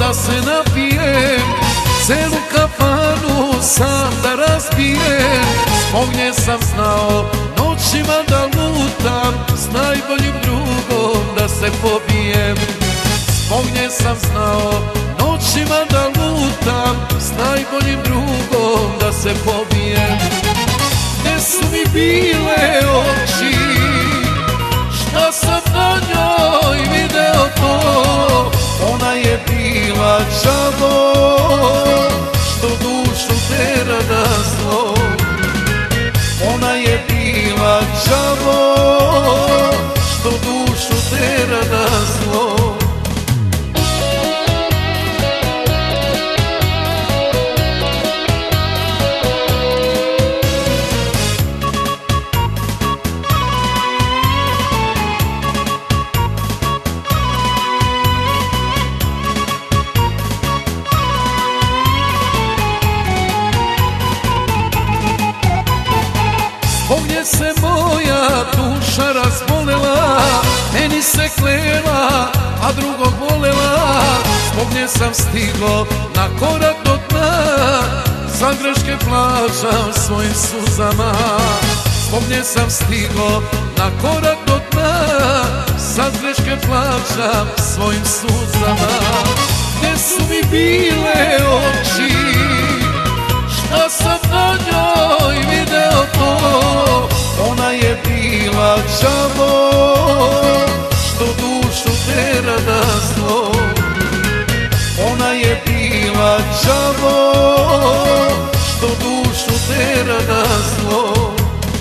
da se napijem, celu kafanu sam da razbijem. Zbog nje sam znao noćima da lutam, s najboljim drugom da se pobijem. Zbog nje sam znao noćima da lutam, s najboljim drugom da se pobijem. Gde su mi bile oči, šta sam na njoj video to? Ona je bila đavo, što dušu tera na zlo. Ona je bila đavo, što dušu tera na zlo. Zbog nje se moja duša razbolela, meni se klela, a drugog volela. Zbog nje sam stigo na korak do dna, za greške plaćam svojim suzama. Zbog nje sam stigo na korak do dna, za greške plaćam svojim suzama. Gde su mi bile oči, šta sam na njoj video to? Ona je bila đavo, što dušu tera na zlo. Ona je bila đavo, što dušu tera na zlo.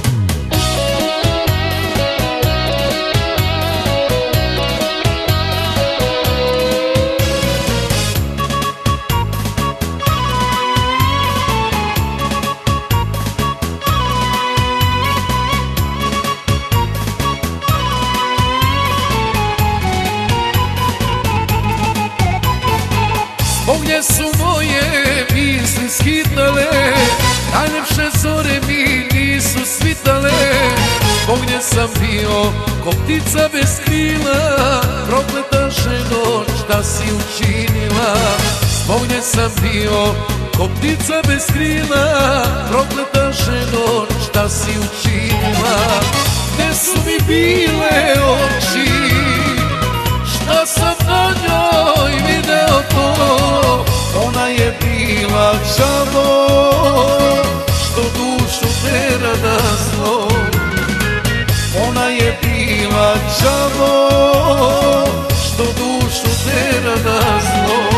Zbog nje su moje misli skitale, najlepše zore mi nisu svitale. Zbog nje sam bio ko ptica bez krila, prokleta ženo šta si učinila. Zbog nje sam bio ko ptica bez krila, prokleta ženo šta si učinila. Gde su mi bile oči, šta sam na njoj video to? Ona je bila đavo, što dušu tera na zlo. Ona je bila đavo, što dušu tera na zlo.